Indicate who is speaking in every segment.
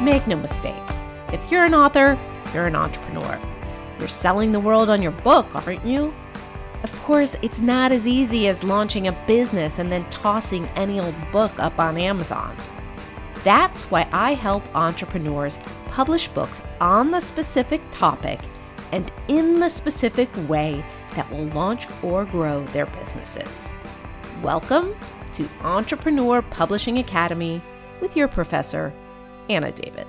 Speaker 1: Make no mistake, if you're an author, you're an entrepreneur. You're selling the world on your book, aren't you? Of course, it's not as easy as launching a business and then tossing any old book up on Amazon. That's why I help entrepreneurs publish books on the specific topic and in the specific way that will launch or grow their businesses. Welcome to Entrepreneur Publishing Academy with your professor, Anna David.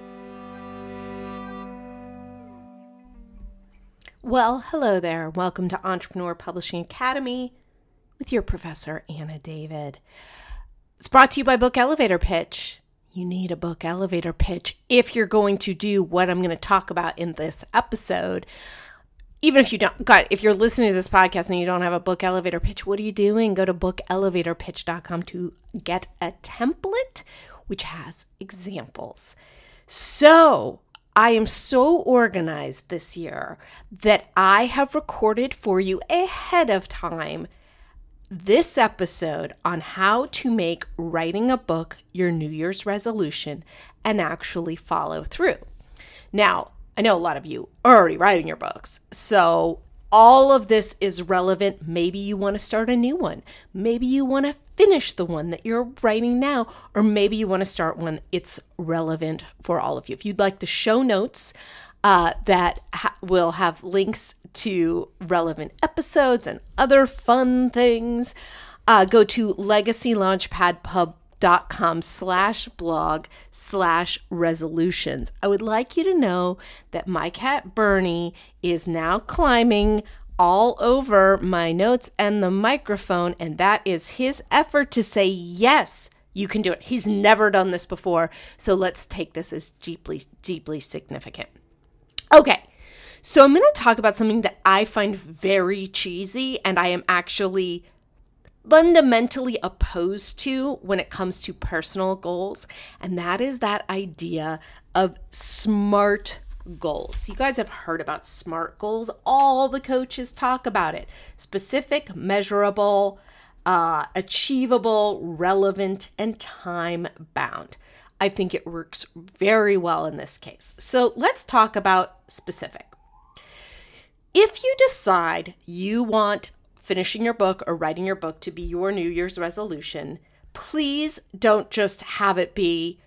Speaker 1: Well, hello there. Welcome to Entrepreneur Publishing Academy with your professor, Anna David. It's brought to you by Book Elevator Pitch. You need a book elevator pitch if you're going to do what I'm going to talk about in this episode. Even if you don't, if you're listening to this podcast and you don't have a book elevator pitch, what are you doing? Go to bookelevatorpitch.com to get a template which has examples. So I am so organized this year that I have recorded for you ahead of time this episode on how to make writing a book your New Year's resolution and actually follow through. Now, I know a lot of you are already writing your books, so all of this is relevant. Maybe you want to start a new one. Maybe you want to finish the one that you're writing now, or maybe you want to start one. It's relevant for all of you. If you'd like the show notes that will have links to relevant episodes and other fun things, go to legacylaunchpadpub.com/blog/resolutions. I would like you to know that my cat Bernie is now climbing all over my notes and the microphone, and that is his effort to say, yes, you can do it. He's never done this before, so let's take this as deeply, deeply significant. Okay, so I'm going to talk about something that I find very cheesy, and I am actually fundamentally opposed to when it comes to personal goals, and that is that idea of SMART goals. You guys have heard about SMART goals. All the coaches talk about it. Specific, measurable, achievable, relevant, and time-bound. I think it works very well in this case. So let's talk about specific. If you decide you want finishing your book or writing your book to be your New Year's resolution, please don't just have it be,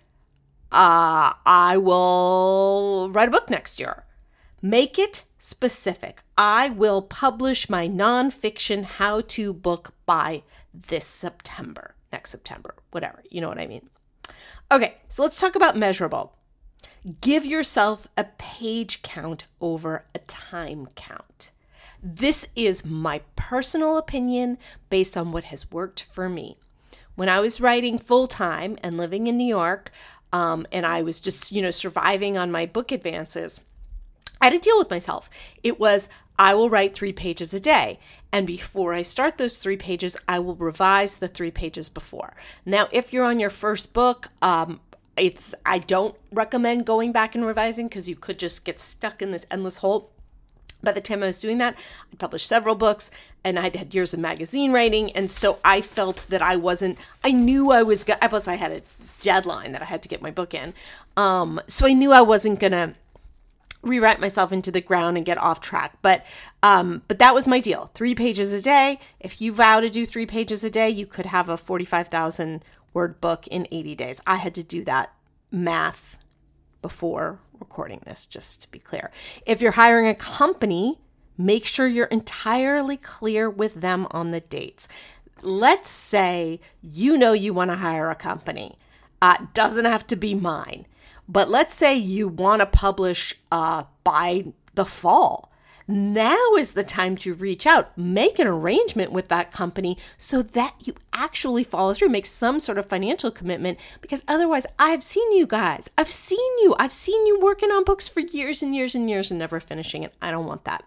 Speaker 1: I will write a book next year. Make it specific. I will publish my nonfiction how-to book by this September, next September, whatever. You know what I mean? Okay, so let's talk about measurable. Give yourself a page count over a time count. This is my personal opinion based on what has worked for me. When I was writing full-time and living in New York, and I was just, surviving on my book advances, I had to deal with myself. It was, I will write 3 pages a day. And before I start those 3 pages, I will revise the 3 pages before. Now, if you're on your first book, I don't recommend going back and revising because you could just get stuck in this endless hole. By the time I was doing that, I published several books and I'd had years of magazine writing. And so I felt that I knew I was, plus I had a deadline that I had to get my book in. So I knew I wasn't going to rewrite myself into the ground and get off track. But that was my deal. 3 pages a day. If you vow to do 3 pages a day, you could have a 45,000 word book in 80 days. I had to do that math before recording this, just to be clear. If you're hiring a company, make sure you're entirely clear with them on the dates. Let's say you want to hire a company. Doesn't have to be mine. But let's say you want to publish by the fall. Now is the time to reach out, make an arrangement with that company so that you actually follow through, make some sort of financial commitment, because otherwise I've seen you guys. I've seen you working on books for years and years and years and never finishing it. I don't want that.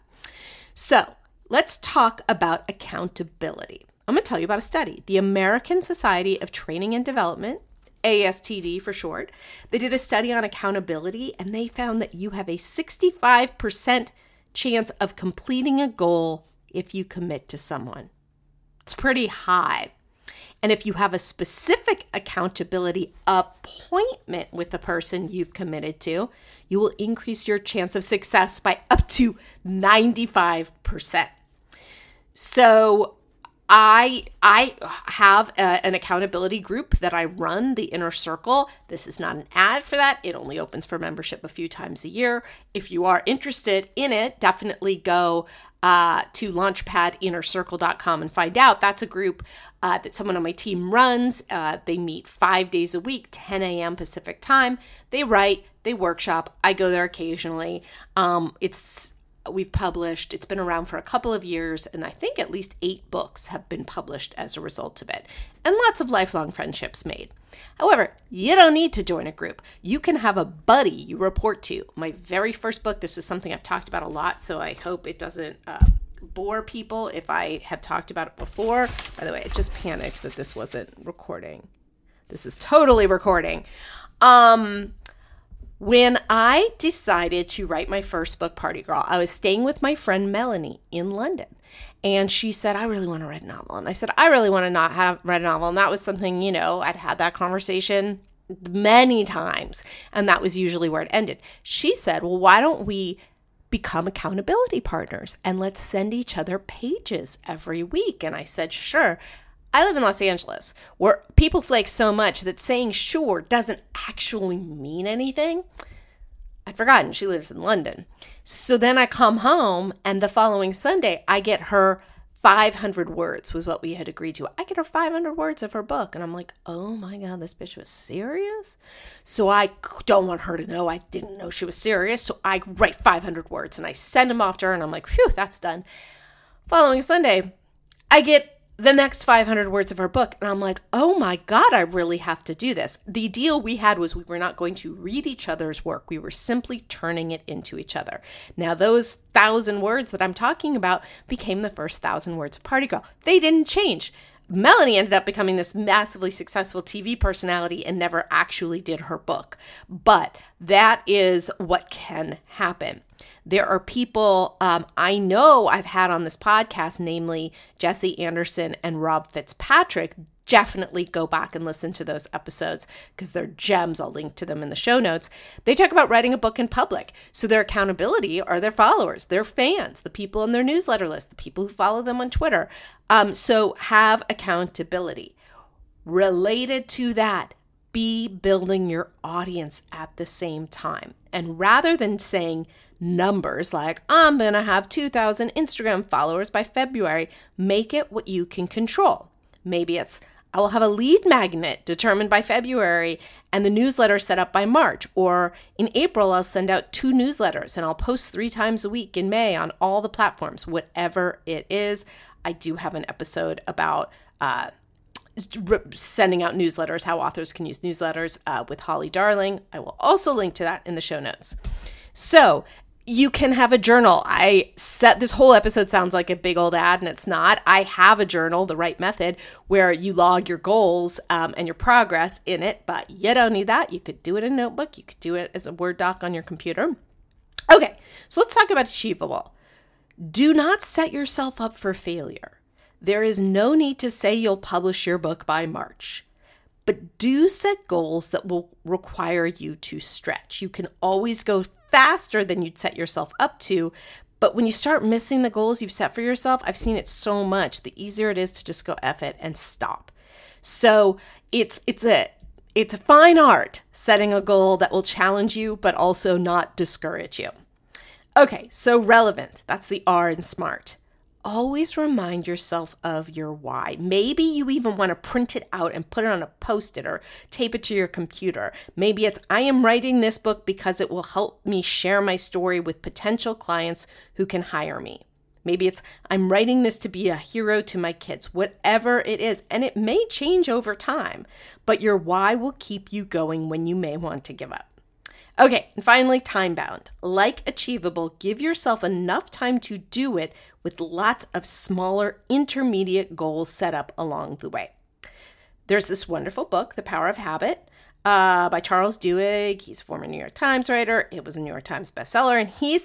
Speaker 1: So let's talk about accountability. I'm going to tell you about a study. The American Society of Training and Development, ASTD for short, they did a study on accountability and they found that you have a 65% chance of completing a goal if you commit to someone. It's pretty high. And if you have a specific accountability appointment with the person you've committed to, you will increase your chance of success by up to 95%. So I have an accountability group that I run, the Inner Circle. This is not an ad for that. It only opens for membership a few times a year. If you are interested in it, definitely go to launchpadinnercircle.com and find out. That's a group that someone on my team runs. They meet 5 days a week, 10 a.m. Pacific time. They write, they workshop. I go there occasionally. We've published, it's been around for a couple of years, and I think at least 8 books have been published as a result of it, and lots of lifelong friendships made. However, you don't need to join a group. You can have a buddy you report to. My very first book, this is something I've talked about a lot, so I hope it doesn't bore people if I have talked about it before. By the way, I just panicked that this wasn't recording. This is totally recording. When I decided to write my first book, Party Girl, I was staying with my friend Melanie in London. And she said, I really want to write a novel. And I said, I really want to write a novel. And that was something, I'd had that conversation many times. And that was usually where it ended. She said, well, why don't we become accountability partners and let's send each other pages every week? And I said, sure. I live in Los Angeles, where people flake so much that saying sure doesn't actually mean anything. I'd forgotten she lives in London. So then I come home, and the following Sunday, I get her 500 words was what we had agreed to. I get her 500 words of her book, and I'm like, oh my God, this bitch was serious? So I don't want her to know I didn't know she was serious, so I write 500 words, and I send them off to her, and I'm like, phew, that's done. Following Sunday, I get the next 500 words of her book. And I'm like, oh my God, I really have to do this. The deal we had was we were not going to read each other's work. We were simply turning it into each other. Now, those 1,000 words that I'm talking about became the first 1,000 words of Party Girl. They didn't change. Melanie ended up becoming this massively successful TV personality and never actually did her book. But that is what can happen. There are people I know I've had on this podcast, namely Jesse Anderson and Rob Fitzpatrick. Definitely go back and listen to those episodes because they're gems. I'll link to them in the show notes. They talk about writing a book in public. So their accountability are their followers, their fans, the people on their newsletter list, the people who follow them on Twitter. So have accountability. Related to that, be building your audience at the same time. And rather than saying numbers like, I'm going to have 2,000 Instagram followers by February, make it what you can control. Maybe it's, I will have a lead magnet determined by February and the newsletter set up by March. Or in April, I'll send out 2 newsletters and I'll post 3 times a week in May on all the platforms, whatever it is. I do have an episode about sending out newsletters, how authors can use newsletters with Holly Darling. I will also link to that in the show notes. So you can have a journal. This whole episode sounds like a big old ad, and it's not. I have a journal, The Right Method, where you log your goals and your progress in it, but you don't need that. You could do it in a notebook. You could do it as a Word doc on your computer. Okay, so let's talk about achievable. Do not set yourself up for failure. There is no need to say you'll publish your book by March, but do set goals that will require you to stretch. You can always go faster than you'd set yourself up to, but when you start missing the goals you've set for yourself, I've seen it so much, the easier it is to just go F it and stop. So it's a fine art setting a goal that will challenge you, but also not discourage you. Okay, so relevant, that's the R in SMART. Always remind yourself of your why. Maybe you even want to print it out and put it on a Post-it or tape it to your computer. Maybe it's, I am writing this book because it will help me share my story with potential clients who can hire me. Maybe it's, I'm writing this to be a hero to my kids, whatever it is. And it may change over time, but your why will keep you going when you may want to give up. Okay, and finally, time-bound. Like achievable, give yourself enough time to do it with lots of smaller intermediate goals set up along the way. There's this wonderful book, The Power of Habit, by Charles Duhigg. He's a former New York Times writer. It was a New York Times bestseller. And he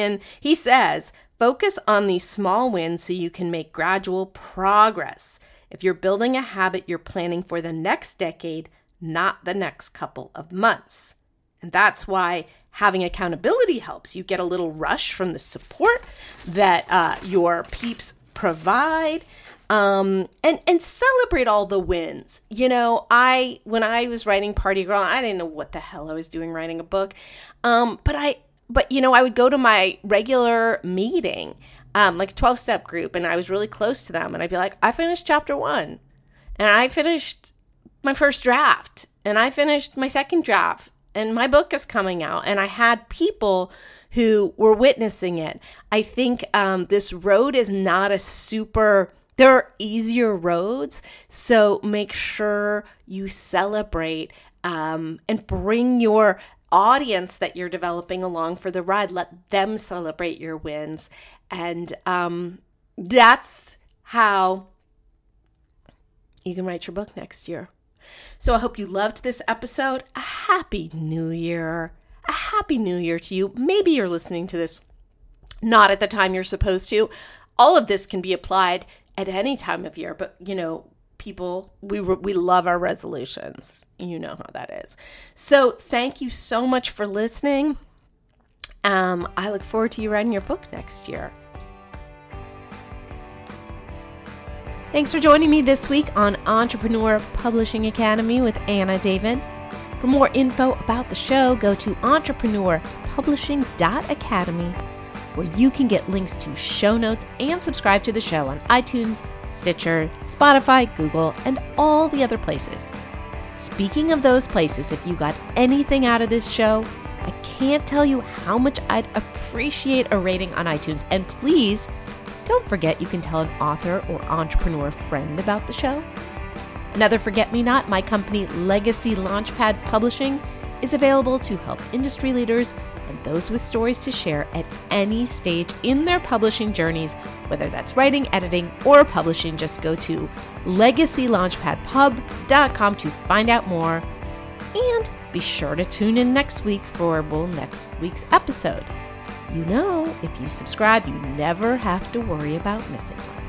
Speaker 1: says, focus on these small wins so you can make gradual progress. If you're building a habit, you're planning for the next decade, not the next couple of months. And that's why having accountability helps. You get a little rush from the support that your peeps provide. And celebrate all the wins. You know, when I was writing Party Girl, I didn't know what the hell I was doing writing a book. But you know, I would go to my regular meeting, like a 12-step group, and I was really close to them. And I'd be like, I finished chapter 1, and I finished my first draft, and I finished my second draft, and my book is coming out. And I had people who were witnessing it. I think this road is not a there are easier roads, so make sure you celebrate and bring your audience that you're developing along for the ride. Let them celebrate your wins. And that's how you can write your book next year. So I hope you loved this episode. A happy new year. A happy new year to you. Maybe you're listening to this not at the time you're supposed to. All of this can be applied at any time of year, but you know, people, we love our resolutions. You know how that is. So thank you so much for listening. I look forward to you writing your book next year. Thanks for joining me this week on Entrepreneur Publishing Academy with Anna David. For more info about the show, go to entrepreneurpublishing.academy, where you can get links to show notes and subscribe to the show on iTunes, Stitcher, Spotify, Google, and all the other places. Speaking of those places, if you got anything out of this show, I can't tell you how much I'd appreciate a rating on iTunes. And please, don't forget you can tell an author or entrepreneur friend about the show. Another forget-me-not, my company Legacy Launchpad Publishing is available to help industry leaders and those with stories to share at any stage in their publishing journeys, whether that's writing, editing, or publishing. Just go to legacylaunchpadpub.com to find out more. And be sure to tune in next week for next week's episode. You know, if you subscribe, you never have to worry about missing one.